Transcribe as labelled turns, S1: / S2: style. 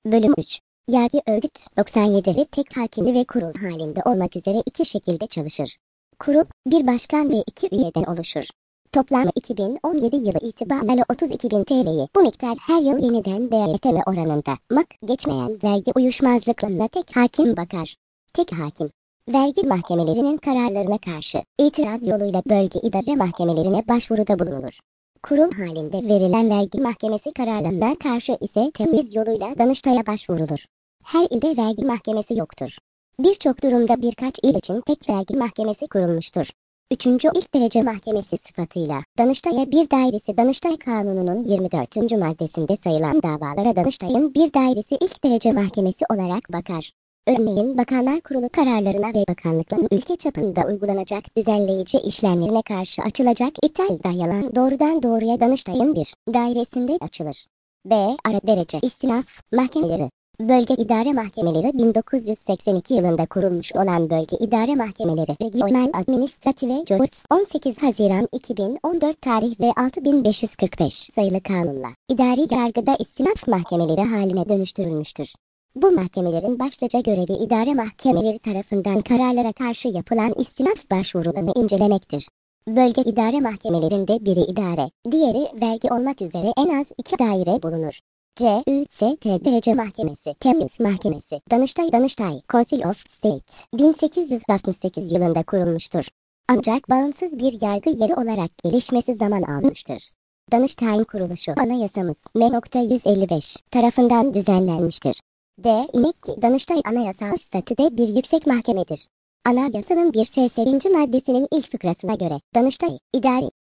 S1: Bölüm 3. Yargı örgüt 97 tek hakimli ve kurul halinde olmak üzere iki şekilde çalışır. Kurul, bir başkan ve iki üyeden oluşur. Toplamı 2017 yılı itibariyle 32.000 TL'yi bu miktar her yıl yeniden değerleme oranında geçmeyen vergi uyuşmazlıklarına tek hakim bakar. Tek hakim, vergi mahkemelerinin kararlarına karşı itiraz yoluyla bölge idare mahkemelerine başvuruda bulunur. Kurul halinde verilen vergi mahkemesi kararlarına karşı ise temiz yoluyla Danıştay'a başvurulur. Her ilde vergi mahkemesi yoktur. Birçok durumda birkaç il için tek vergi mahkemesi kurulmuştur. 3. İlk derece mahkemesi sıfatıyla Danıştay'a bir dairesi Danıştay Kanunu'nun 24. maddesinde sayılan davalara Danıştay'ın bir dairesi ilk derece mahkemesi olarak bakar. Örneğin Bakanlar Kurulu kararlarına ve bakanlıkların ülke çapında uygulanacak düzenleyici işlemlerine karşı açılacak iptal dayalan doğrudan doğruya Danıştay'ın bir dairesinde açılır. B. Ara derece istinaf mahkemeleri. Bölge idare mahkemeleri 1982 yılında kurulmuş olan bölge idare mahkemeleri Regional Administrative Justice 18 Haziran 2014 tarih ve 6545 sayılı kanunla idari yargıda istinaf mahkemeleri haline dönüştürülmüştür. Bu mahkemelerin başlıca görevi idare mahkemeleri tarafından kararlara karşı yapılan istinaf başvurularını incelemektir. Bölge idare mahkemelerinde biri idare, diğeri vergi olmak üzere en az 2 daire bulunur. CÜST Derece Mahkemesi, Temiz Mahkemesi, Danıştay Council of State, 1868 yılında kurulmuştur. Ancak bağımsız bir yargı yeri olarak gelişmesi zaman almıştır. Danıştay'ın kuruluşu Anayasamız M.155 tarafından düzenlenmiştir. Danıştay anayasal statüde bir yüksek mahkemedir. Anayasanın 1 S. maddesinin ilk fıkrasına göre Danıştay, idari,